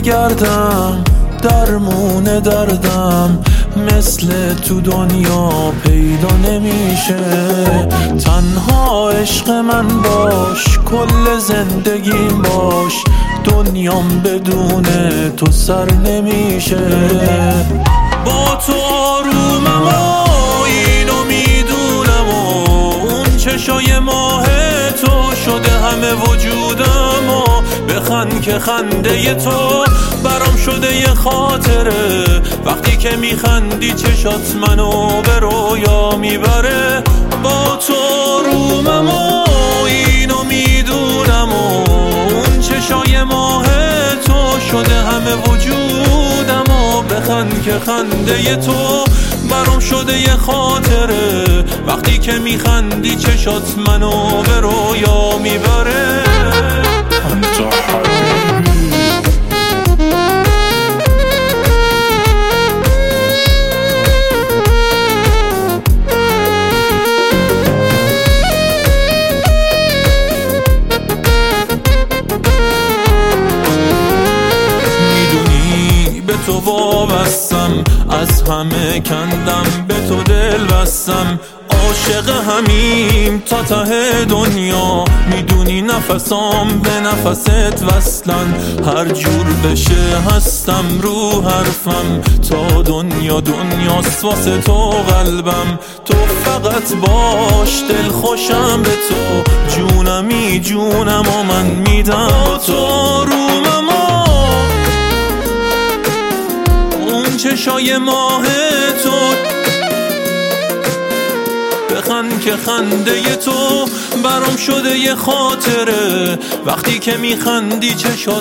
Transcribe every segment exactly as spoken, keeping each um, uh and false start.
بگردم درمون دردم مثل تو دنیا پیدا نمیشه. تنها عشق من باش، کل زندگیم باش، دنیام بدون تو سر نمیشه. با تو آرومم و اینو میدونم و اون چشای ماه تو شده همه وجودم و بخند که خنده تو برام شده یه خاطره. وقتی که میخندی چشات منو به رویا میبره. با تو آرومم و اینو میدونم و اون چشای ماه تو شده همه وجودم و بخند که خنده تو برام شده یه خاطره. وقتی که میخندی چشات منو به رویا میبره. تو وابستم، از همه کندم به تو دل بستم. عاشق همیم تا ته دنیا، میدونی نفسام به نفست وصلن. هر جور بشه هستم رو حرفم، تا دنیا دنیاست واسه تو قلبم. تو فقط باش دل خوشم به تو، جونمی جونم و من میدم به تو. رومم چشای ماه تو بخند که خنده تو برام شده یه خاطره. وقتی که میخندی چشات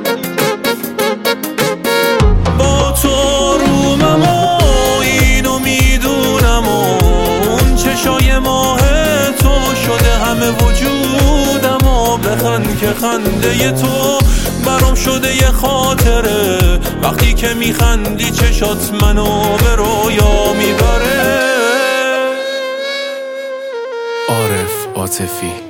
با تو رومم و اینو میدونم و اون چشای ماه تو شده همه وجودم و بخند که خنده تو برام شده یه خاطره. وقتی که میخندی چشات منو به رویا میبره. عارف عاطفی.